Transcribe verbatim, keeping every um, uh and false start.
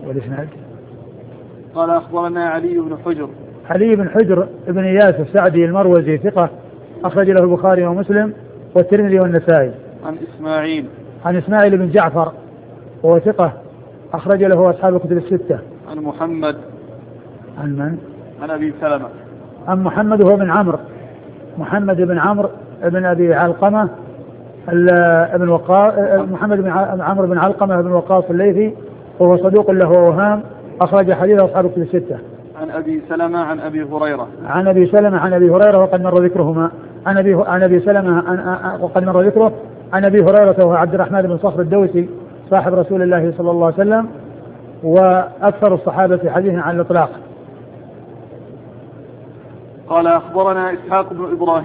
والإسناد. قال أخبرنا علي بن حجر. علي بن حجر ابن إياس السعدي المروزي ثقة أخرج له البخاري ومسلم والترمذي والنسائي. عن إسماعيل. عن إسماعيل بن جعفر وهو ثقة أخرج له أصحاب الكتب الستة. عن محمد. عن من؟ عن أبي سلمة. عن محمد وهو بن عمرو محمد بن عمرو بن أبي علقمة ابن وقاص محمد بن عمرو بن علقمة بن وقاص الليثي وهو صدوق له أوهام أخرج حديث أصحاب الكتب الستة. عن أبي سلمة عن أبي هريرة. عن أبي سلمة عن أبي هريرة وقد مر ذكرهما. عن أبي عن أبي سلمة عن وقد مر ذكره. عن أبي هريرة وهو عبد الرحمن بن صخر الدوسي صاحب رسول الله صلى الله عليه وسلم وأكثر الصحابة حديثا عن الإطلاق. قال أخبرنا إسحاق بن إبراهيم